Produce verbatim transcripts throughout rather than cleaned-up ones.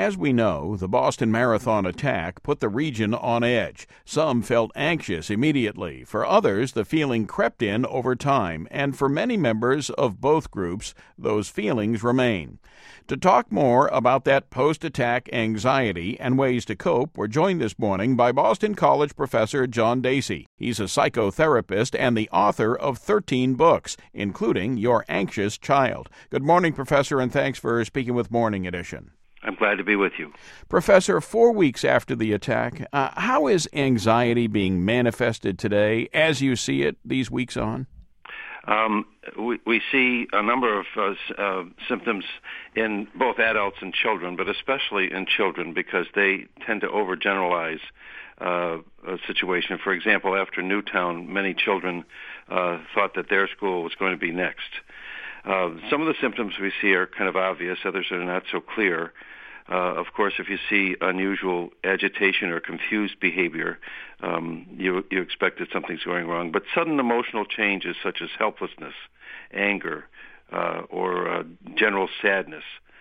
as we know, the Boston Marathon attack put the region on edge. Some felt anxious immediately. For others, the feeling crept in over time. And for many members of both groups, those feelings remain. To talk more about that post-attack anxiety and ways to cope, we're joined this morning by Boston College professor John Dacey. He's a psychotherapist and the author of thirteen books, including Your Anxious Child. Good morning, Professor, and thanks for speaking with Morning Edition. I'm glad to be with you. Professor, four weeks after the attack, uh, how is anxiety being manifested today as you see it these weeks on? Um, we, we see a number of uh, uh, symptoms in both adults and children, but especially in children because they tend to overgeneralize uh, a situation. For example, after Newtown, many children uh, thought that their school was going to be next. Uh, some of the symptoms we see are kind of obvious, others are not so clear. Uh, of course, if you see unusual agitation or confused behavior, um, you, you expect that something's going wrong. But sudden emotional changes such as helplessness, anger, uh, or uh, general sadness.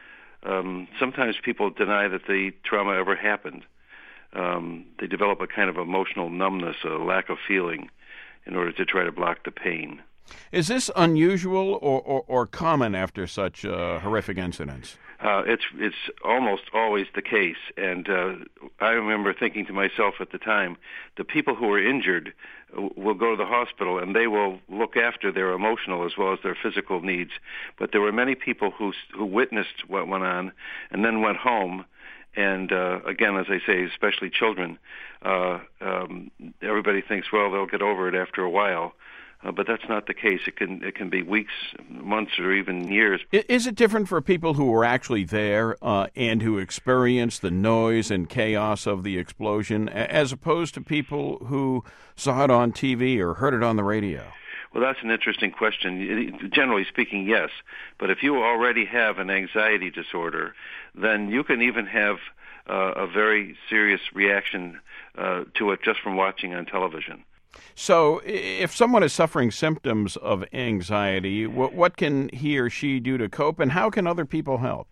Um, sometimes people deny that the trauma ever happened. Um, they develop a kind of emotional numbness, a lack of feeling, in order to try to block the pain. Is this unusual or, or, or common after such uh, horrific incidents? Uh, it's it's almost always the case, and uh, I remember thinking to myself at the time, the people who are injured will go to the hospital and they will look after their emotional as well as their physical needs. But there were many people who who witnessed what went on and then went home. And uh, again, as I say, especially children, uh, um, everybody thinks, well, they'll get over it after a while. Uh, but that's not the case. It can it can be weeks, months, or even years. Is it different for people who were actually there uh, and who experienced the noise and chaos of the explosion as opposed to people who saw it on T V or heard it on the radio? Well, that's an interesting question. Generally speaking, yes. But if you already have an anxiety disorder, then you can even have uh, a very serious reaction uh, to it just from watching on television. So if someone is suffering symptoms of anxiety, what, what can he or she do to cope, and how can other people help?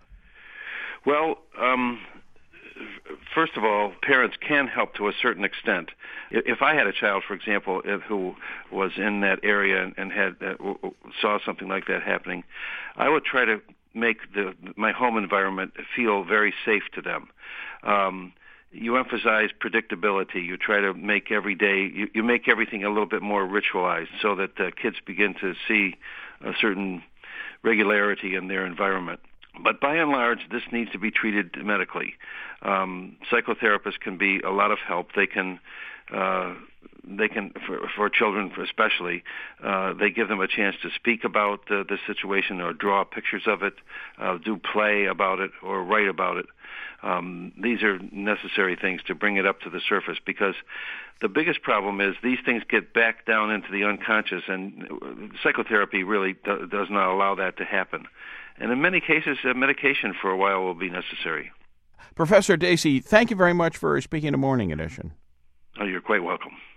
Well, um, first of all, parents can help to a certain extent. If I had a child, for example, who was in that area and had uh, saw something like that happening, I would try to make the my home environment feel very safe to them. Um, You emphasize predictability. You try to make every day, you, you make everything a little bit more ritualized so that the kids begin to see a certain regularity in their environment. But by and large, this needs to be treated medically. Um, psychotherapists can be a lot of help. They can, uh, they can for, for children especially, uh, they give them a chance to speak about the, the situation or draw pictures of it, uh, do play about it, or write about it. Um, these are necessary things to bring it up to the surface because the biggest problem is these things get back down into the unconscious, and psychotherapy really do, does not allow that to happen. And in many cases, uh, medication for a while will be necessary. Professor Dacey, thank you very much for speaking to Morning Edition. Oh, you're quite welcome.